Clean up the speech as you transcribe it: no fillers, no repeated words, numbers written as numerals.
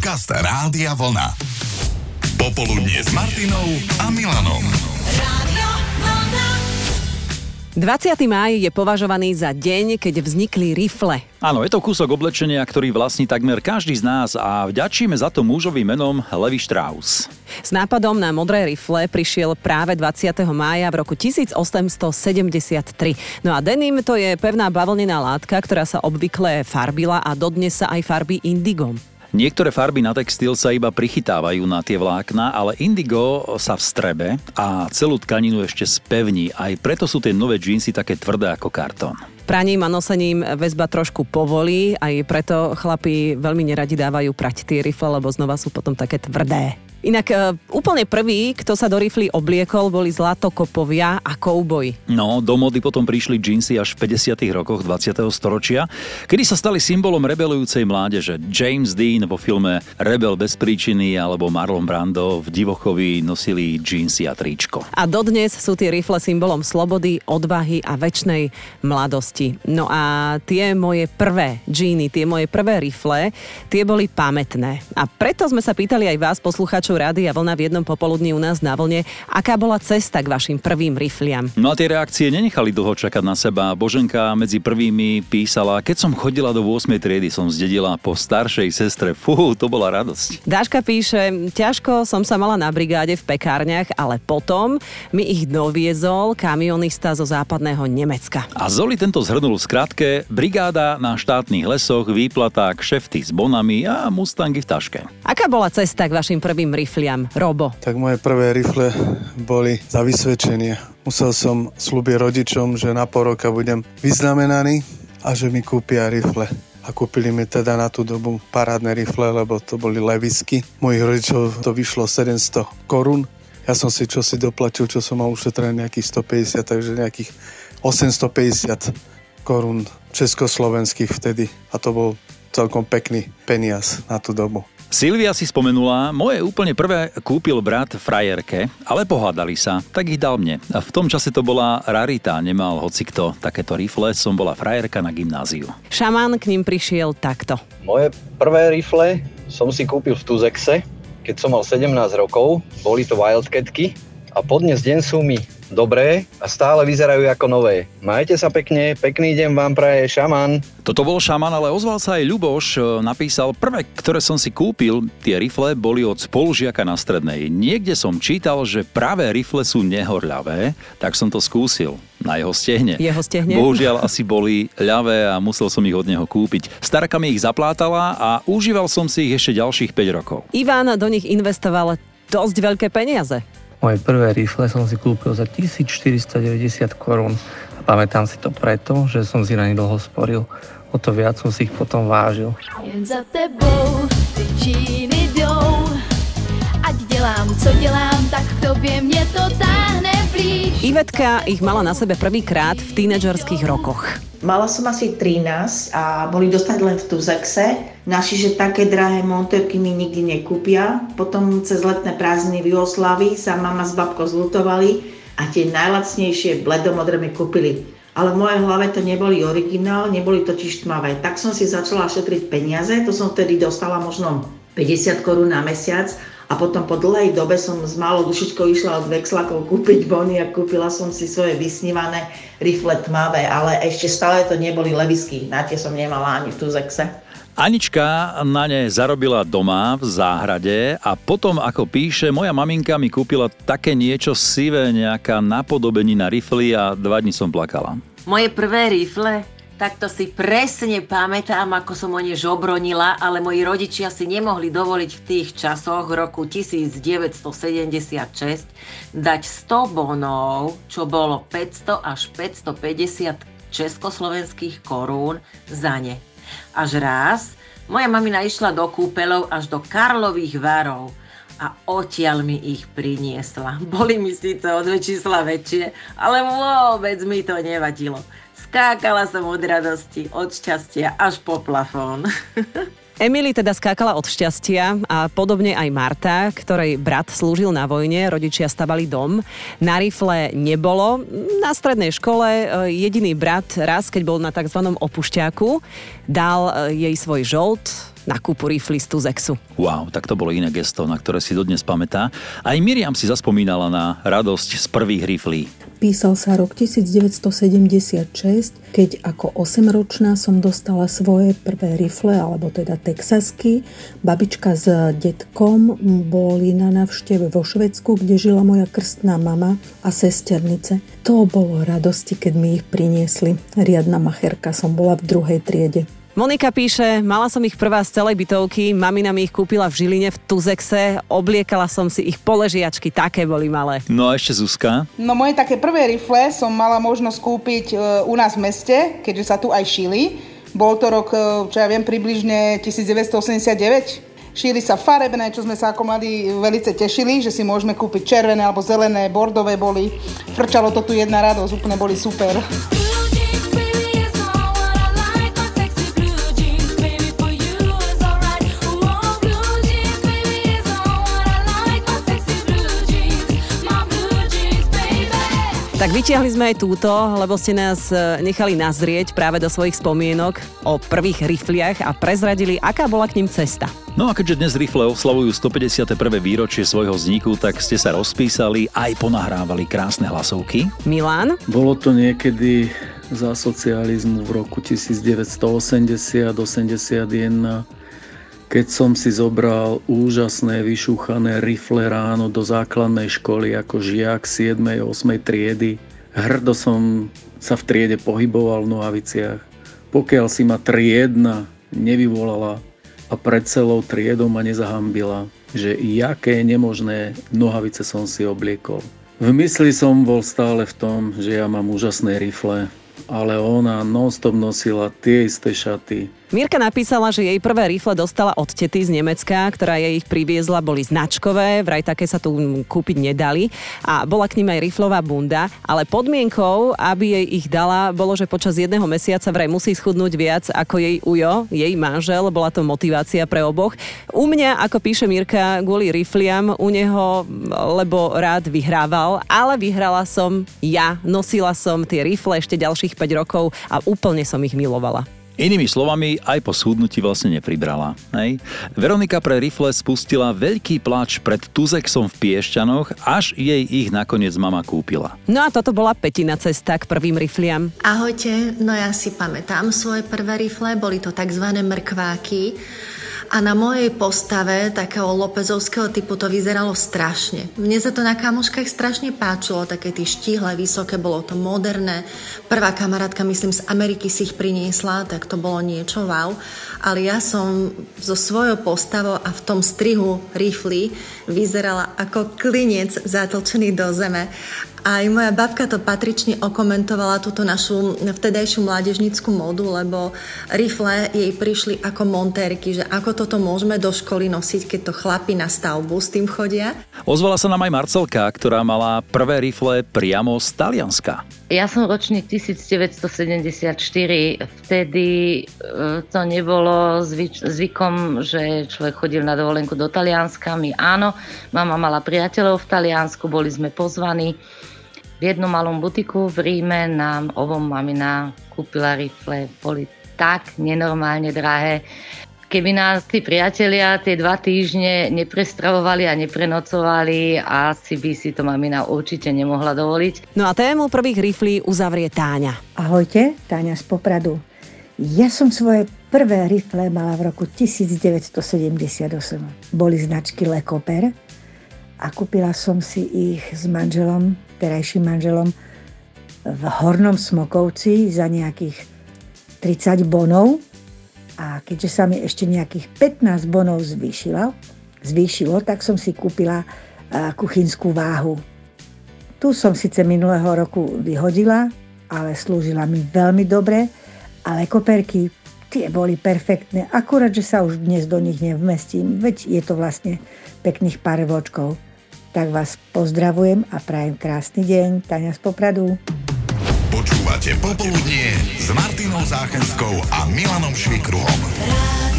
Podcast Rádia Vlna. Popoludnie s Martinou a Milanom. Rádio Vlna. 20. máj je považovaný za deň, keď vznikli rifle. Áno, je to kúsok oblečenia, ktorý vlastní takmer každý z nás a vďačíme za to mužovým menom Levi Strauss. S nápadom na modré rifle prišiel práve 20. mája v roku 1873. No a denim to je pevná bavlnená látka, ktorá sa obvykle farbila a dodnes sa aj farbí indigom. Niektoré farby na textil sa iba prichytávajú na tie vlákna, ale indigo sa vstrebe a celú tkaninu ešte spevní. Aj preto sú tie nové džínsy také tvrdé ako kartón. Praním a nosením väzba trošku povolí, aj preto chlapi veľmi neradi dávajú prať tie rifle, lebo znova sú potom také tvrdé. Inak úplne prvý, kto sa do rifly obliekol, boli zlatokopovia a kouboji. No, do mody potom prišli džínsy až v 50. rokoch 20. storočia, kedy sa stali symbolom rebelujúcej mládeže. James Dean vo filme Rebel bez príčiny alebo Marlon Brando v Divochovi nosili džínsy a tričko. A dodnes sú tie rifle symbolom slobody, odvahy a večnej mladosti. No a tie moje prvé džíny, tie moje prvé rifle, tie boli pamätné. A preto sme sa pýtali aj vás, poslucháčov Rádia Vlna, v jednom popoludní u nás na Vlne, aká bola cesta k vašim prvým rifliam. No a tie reakcie nenechali dlho čakať na seba. Boženka medzi prvými písala: keď som chodila do 8. triedy, som zdedila po staršej sestre. Fú, to bola radosť. Dáška píše: ťažko som sa mala na brigáde v pekárniach, ale potom mi ich doviezol kamionista zo západného Nemecka. A Zoli tento zhrnul v skratke: brigáda na štátnych lesoch, výplata, kšefty s bonami a mustangy v taške. Aká bola cesta k vašim prvým rifliam, Robo? Tak moje prvé rifle boli za vysvedčenie. Musel som slúbiť rodičom, že na pol roka budem vyznamenaný a že mi kúpia rifle. A kúpili mi teda na tú dobu parádne rifle, lebo to boli Levisky. Mojich rodičov to vyšlo 700 korún. Ja som si čosi doplatil, čo som mal ušetrené nejakých 150, takže nejakých 850 korún československých vtedy. A to bol celkom pekný peniaz na tú dobu. Silvia si spomenula: moje úplne prvé kúpil brat frajerke, ale pohádali sa, tak ich dal mne. A v tom čase to bola rarita, nemal hocikto takéto rifle, som bola frajerka na gymnáziu. Šaman k ním prišiel takto. Moje prvé rifle som si kúpil v Tuzexe, keď som mal 17 rokov, boli to Wildcatky a podnes deň sú mi dobré a stále vyzerajú ako nové. Majte sa pekne, pekný deň vám praje Šaman. Toto bol Šaman, ale ozval sa aj Ľuboš, napísal: prvé, ktoré som si kúpil, tie rifle boli od spolužiaka na strednej. Niekde som čítal, že práve rifle sú nehorľavé, tak som to skúsil na jeho stehne. Jeho stehne? Bohužiaľ asi boli ľavé a musel som ich od neho kúpiť. Starka mi ich zaplátala a užíval som si ich ešte ďalších 5 rokov. Ivan do nich investoval dosť veľké peniaze. Moje prvé rifle som si kúpil za 1490 korún. A pamätám si to preto, že som si na ne dlho sporil. O to viac som si ich potom vážil. Jen za tebou ty džíny jdou. Ať dělám, co dělám, tak k tobě mě to táhne blíž. Ivetka ich mala na sebe prvýkrát v tínedžerských rokoch. Mala som asi 13 a boli dostať len v Tuzexe. Naši, že také drahé montérky mi nikdy nekúpia. Potom cez letné prázdniny v Jugoslávii sa mama s babkou zlutovali a tie najlacnejšie bledomodré mi kúpili. Ale v mojej hlave to neboli originál, neboli totiž tmavé. Tak som si začala šetriť peniaze, to som vtedy dostala možno 50 korún na mesiac. A potom po dlhej dobe som s malou dušičkou išla od Vexlakov kúpiť bony a kúpila som si svoje vysnívané rifle tmavé, ale ešte stále to neboli Levisky, na tie som nemala ani v Tuzexe. Anička na ne zarobila doma v záhrade a potom, ako píše, moja maminka mi kúpila také niečo sivé, nejaká napodobenina rifly a 2 dni som plakala. Moje prvé rifle? Tak to si presne pamätám, ako som o ne žobronila, ale moji rodičia si nemohli dovoliť v tých časoch roku 1976 dať 100 bonov, čo bolo 500 až 550 československých korún za ne. Až raz moja mamina išla do kúpeľov až do Karlových Varov a odtiaľ mi ich priniesla. Boli mi síce o 2 čísla väčšie, ale vôbec mi to nevadilo. Skákala som od radosti, od šťastia až po plafón. Emily teda skákala od šťastia a podobne aj Marta, ktorej brat slúžil na vojne, rodičia stavali dom. Na rifle nebolo. Na strednej škole jediný brat raz, keď bol na tzv. Opušťáku, dal jej svoj žolt, na kúpu rifly z Tuzexu. Wow, tak to bolo iné gesto, na ktoré si dodnes pamätá. Aj Miriam si zaspomínala na radosť z prvých riflí. Písal sa rok 1976, keď ako 8-ročná som dostala svoje prvé rifle, alebo teda texasky. Babička s detkom boli na návšteve vo Švédsku, kde žila moja krstná mama a sesternice. To bolo radosti, keď mi ich priniesli. Riadna macherka, som bola v 2. triede. Monika píše, mala som ich prvá z celej bytovky, mamina mi ich kúpila v Žiline v Tuzexe, obliekala som si ich poležiačky, také boli malé. No a ešte Zuzka? No moje také prvé rifle som mala možnosť kúpiť u nás v meste, keďže sa tu aj šili. Bol to rok, čo ja viem, približne 1989. Šíli sa farebné, čo sme sa ako mladí velice tešili, že si môžeme kúpiť červené alebo zelené, bordové boli. Frčalo to tu jedna radosť, úplne boli super. Tak vytiahli sme aj túto, lebo ste nás nechali nazrieť práve do svojich spomienok o prvých rifliach a prezradili, aká bola k nim cesta. No a keďže dnes rifle oslavujú 151. výročie svojho vzniku, tak ste sa rozpísali, aj ponahrávali krásne hlasovky. Milan? Bolo to niekedy za socializmu v roku 1980-81, keď som si zobral úžasné vyšúchané rifle ráno do základnej školy ako žiak 7. a 8. triedy. Hrdo som sa v triede pohyboval v nohaviciach. Pokiaľ si ma triedna nevyvolala a pred celou triedou ma nezahambila, že jaké nemožné nohavice som si obliekol. V mysli som bol stále v tom, že ja mám úžasné rifle, ale ona non-stop nosila tie isté šaty. Mirka napísala, že jej prvé rifle dostala od tety z Nemecka, ktorá jej ich priviezla, boli značkové, vraj také sa tu kúpiť nedali a bola k nim aj riflová bunda, ale podmienkou, aby jej ich dala, bolo, že počas 1 mesiaca vraj musí schudnúť viac ako jej ujo, jej manžel, bola to motivácia pre oboch. U mňa, ako píše Mirka, kvôli rifliam, u neho, lebo rád vyhrával, ale vyhrala som ja, nosila som tie rifle ešte ďalších 5 rokov a úplne som ich milovala. Inými slovami, aj po schudnutí vlastne nepribrala. Hej? Veronika pre rifle spustila veľký pláč pred Tuzexom v Piešťanoch, až jej ich nakoniec mama kúpila. No a toto bola Petina cesta k prvým rifliam. Ahojte, no ja si pamätám svoje prvé rifle, boli to takzvané mrkváky. A na mojej postave takého lopezovského typu to vyzeralo strašne. Mne sa to na kamoškách strašne páčilo, také tie štíhle, vysoké, bolo to moderné. Prvá kamarátka, myslím, z Ameriky si ich priniesla, tak to bolo niečo wow. Ale ja som so svojou postavou a v tom strihu rifly vyzerala ako klinec zatlčený do zeme. Aj moja babka to patrične okomentovala túto našu vtedajšiu mládežnícku módu, lebo rifle jej prišli ako montérky, že ako toto môžeme do školy nosiť, keď to chlapi na stavbu s tým chodia. Ozvala sa nám aj Marcelka, ktorá mala prvé rifle priamo z Talianska. Ja som ročník 1974, vtedy to nebolo zvykom, že človek chodil na dovolenku do Talianska, my áno, mama mala priateľov v Taliansku, boli sme pozvaní. V jednom malom butiku v Ríme nám obom mamina kúpila rifle, boli tak nenormálne drahé. Keby nás tí priatelia tie 2 týždne neprestravovali a neprenocovali, asi by si to mamina určite nemohla dovoliť. No a tému prvých riflí uzavrie Táňa. Ahojte, Táňa z Popradu. Ja som svoje prvé rifle mala v roku 1978. Boli značky Le Coper a kúpila som si ich s manželom, terajším manželom, v Hornom Smokovci za nejakých 30 bonov. A keďže sa mi ešte nejakých 15 bonov zvýšilo, tak som si kúpila kuchynskú váhu. Tu som síce minulého roku vyhodila, ale slúžila mi veľmi dobre, ale koperky, tie boli perfektné, akurát, že sa už dnes do nich nevmestím, veď je to vlastne pekných pár vočkov. Tak vás pozdravujem a prajem krásny deň. Táňa z Popradu. Počúvate Popoludnie s Martinou Záchenskou a Milanom Švikruhom.